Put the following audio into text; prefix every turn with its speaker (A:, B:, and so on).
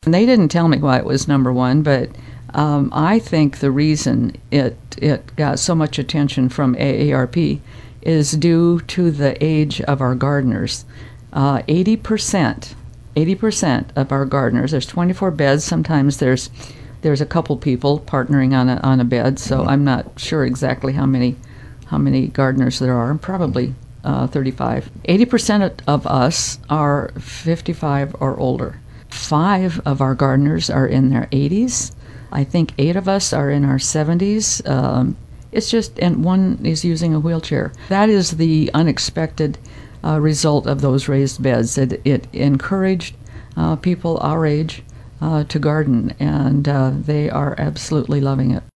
A: And they didn't tell me why it was number one, but I think the reason it got so much attention from AARP is due to the age of our gardeners. 80% of our gardeners, there's 24 beds. Sometimes there's a couple people partnering on a bed, so I'm not sure exactly how many gardeners there are. Probably 35. 80% of us are 55 or older. 5 of our gardeners are in their 80s. I think 8 of us are in our 70s. And one is using a wheelchair. That is the unexpected result of those raised beds. It encouraged people our age to garden, and they are absolutely loving it.